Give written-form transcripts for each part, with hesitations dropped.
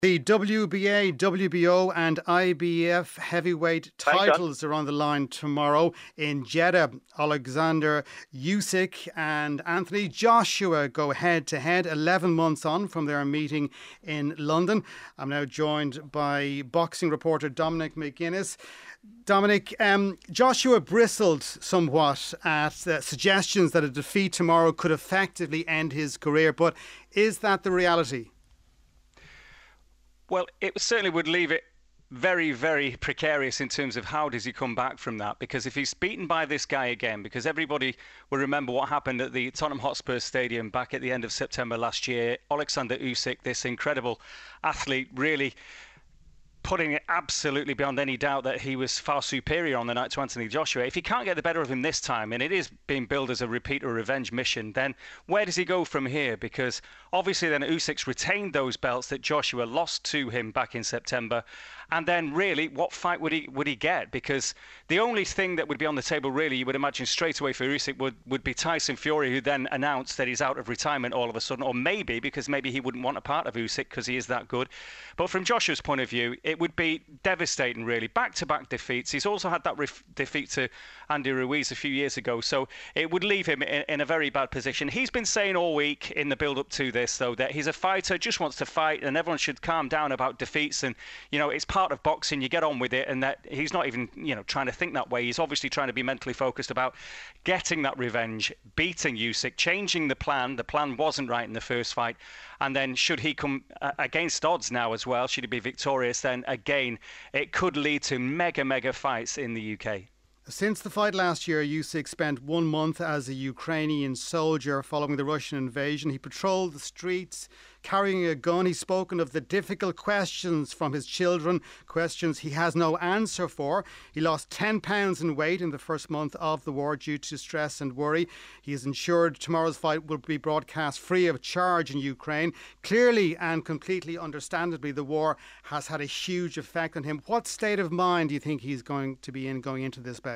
The WBA, WBO and IBF heavyweight Thanks, John. titles are on the line tomorrow in Jeddah. Alexander Usyk and Anthony Joshua go head to head 11 months on from their meeting in London. I'm now joined by boxing reporter Dominic McGuinness. Dominic, Joshua bristled somewhat at suggestions that a defeat tomorrow could effectively end his career, but is that the reality? Well, it certainly would leave it very, very precarious in terms of how does he come back from that. Because if he's beaten by this guy again, because everybody will remember what happened at the Tottenham Hotspur Stadium back at the end of September last year. Alexander Usyk, this incredible athlete, really putting it absolutely beyond any doubt that he was far superior on the night to Anthony Joshua. If he can't get the better of him this time, and it is being billed as a repeat or revenge mission, then where does he go from here? Because obviously then Usyk's retained those belts that Joshua lost to him back in September. And then really, what fight would he get? Because the only thing that would be on the table, really, you would imagine straight away for Usyk would be Tyson Fury, who then announced that he's out of retirement all of a sudden, or maybe because maybe he wouldn't want a part of Usyk because he is that good. But from Joshua's point of view, it would be devastating, really. Back-to-back defeats. He's also had that defeat to Andy Ruiz a few years ago, so it would leave him in a very bad position. He's been saying all week in the build-up to this, though, that he's a fighter, just wants to fight, and everyone should calm down about defeats. And, you know, it's part of boxing, you get on with it, and that he's not even, trying to think that way. He's obviously trying to be mentally focused about getting that revenge, beating Usyk, changing the plan. The plan wasn't right in the first fight. And then should he come against odds now as well, should he be victorious, then again, it could lead to mega fights in the UK. Since the fight last year, Usyk spent 1 month as a Ukrainian soldier following the Russian invasion. He patrolled the streets carrying a gun. He's spoken of the difficult questions from his children, questions he has no answer for. He lost 10 pounds in weight in the first month of the war due to stress and worry. He is ensured tomorrow's fight will be broadcast free of charge in Ukraine. Clearly and completely understandably, the war has had a huge effect on him. What state of mind do you think he's going to be in going into this bout?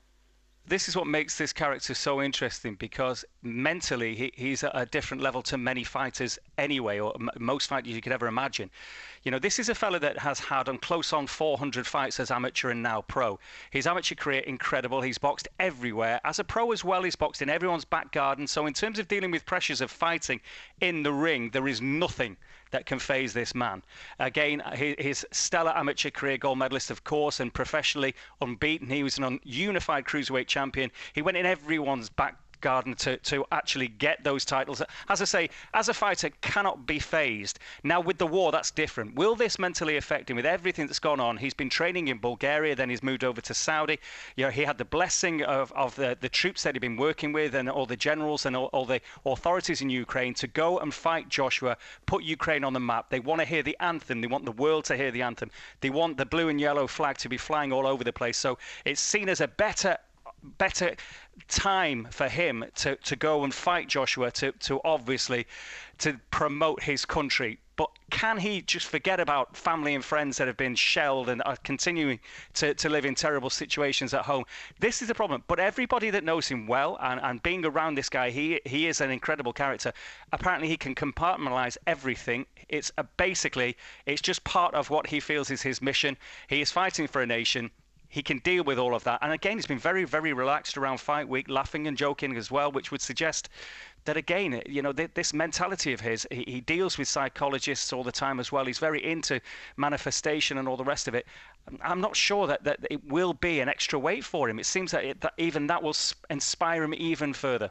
This is what makes this character so interesting, because mentally he's at a different level to many fighters anyway, or most fighters you could ever imagine. This is a fella that has had close on 400 fights as amateur and now pro. His amateur career, incredible. He's boxed everywhere. As a pro as well, he's boxed in everyone's back garden. So in terms of dealing with pressures of fighting in the ring, there is nothing that can faze this man. Again, his stellar amateur career, gold medalist, of course, and professionally unbeaten. He was an unified cruiserweight champion. He went in everyone's back garden to actually get those titles. As I say, as a fighter, cannot be phased. Now with the war, that's different. Will this mentally affect him with everything that's gone on? He's been training in Bulgaria, then he's moved over to Saudi. He had the blessing of the troops that he'd been working with, and all the generals and all the authorities in Ukraine, to go and fight Joshua, put Ukraine on the map. They want to hear the anthem. They want the world to hear the anthem. They want the blue and yellow flag to be flying all over the place. So it's seen as a better time for him to go and fight Joshua, to obviously to promote his country. But can he just forget about family and friends that have been shelled and are continuing to live in terrible situations at home? This is the problem. But everybody that knows him well, and being around this guy, he is an incredible character. Apparently he can compartmentalize everything. It's just part of what he feels is his mission. He is fighting for a nation. He can deal with all of that. And again, he's been very, very relaxed around fight week, laughing and joking as well, which would suggest that, again, this mentality of his, he deals with psychologists all the time as well. He's very into manifestation and all the rest of it. I'm not sure that it will be an extra weight for him. It seems that even that will inspire him even further.